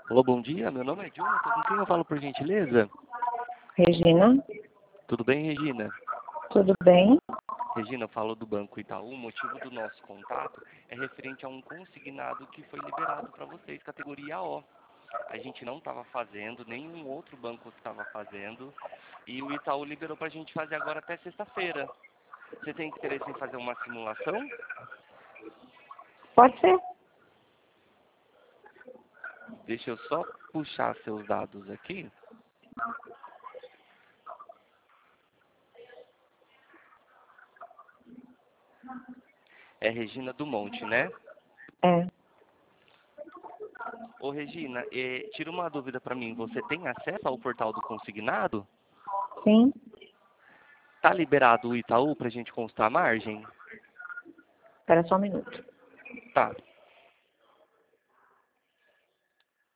Olá, bom dia. Meu nome é Jonathan. Com quem eu falo, por gentileza? Regina, Tudo bem, Regina? tudo bem? Regina, eu falo do Banco Itaú. O motivo do nosso contato é referente a um consignado que foi liberado para vocês, categoria O. A gente não estava fazendo, nenhum outro banco estava fazendo, e o Itaú liberou para a gente fazer agora até sexta-feira. Você tem interesse em fazer uma simulação? Pode ser? Deixa eu só puxar seus dados aqui. É Regina do Monte, né? É, Ô, Regina, tira uma dúvida para mim. Você tem acesso ao portal do consignado? sim. Tá liberado o Itaú para a gente constar a margem? Espera só um minuto. Tá.